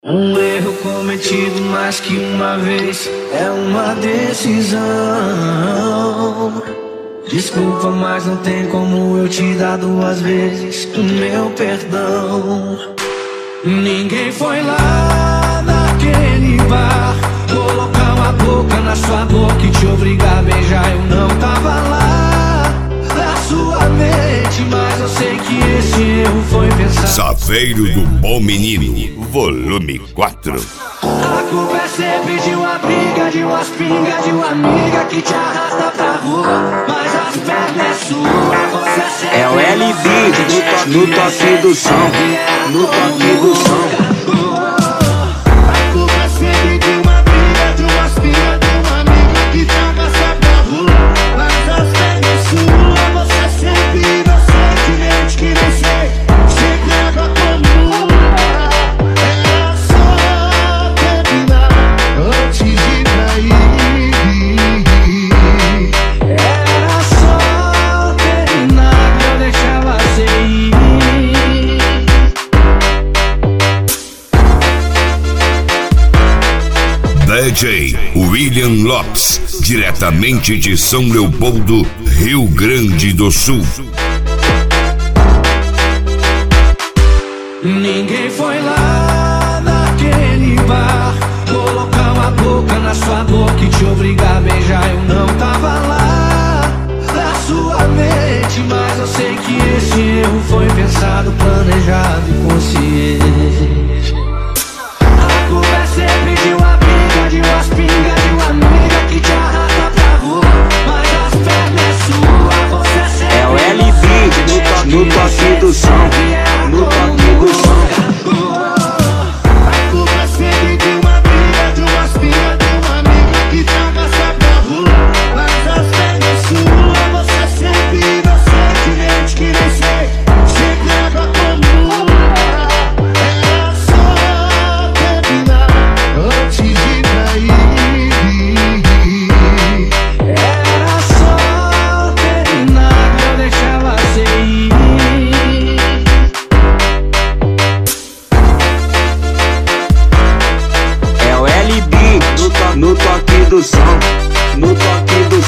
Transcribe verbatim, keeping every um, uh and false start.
Um erro cometido mais que uma vez é uma decisão. Desculpa, mas não tem como eu te dar duas vezes o meu perdão. Ninguém foi lá naquele bar colocar uma boca na sua boca e te obrigar a beijar. Eu não tava lá na sua mente, mas eu sei que esse erro foi pensado. Saveiro do Bom Menino, volume quatro. A culpa é sempre de uma briga, de umas pingas, de uma amiga que te arrasta pra rua, mas as pernas é sua, você sempre é o L B no toque do som, no toque do som. A culpa é sempre de uma briga, de umas pingas, de uma amiga que te arrasta pra rua, mas as pernas é sua, você sempre inocente, gente que nem sei, se entrega como D J William Lopes, diretamente de São Leopoldo, Rio Grande do Sul. Ninguém foi lá naquele bar colocar uma boca na sua boca e te obrigar a beijar. Eu não tava lá na sua mente, mas eu sei que esse erro foi pensado, planejado e consciente. A culpa é sempre de uma briga, de umas pingas, de uma amiga que te arrasta pra rua, mas as pernas é sua, você sempre é o L B no, no toque do som, no toque do som. A culpa é sempre de uma briga, de umas pingas, de uma amiga que te arrasta pra rua, mas as pernas é sua, você sempre inocente, gente que nem sei, se entrega como era só terminar antes de trair. Era só terminar que eu deixava você ir. É o L B no, to no toque do som, no toque do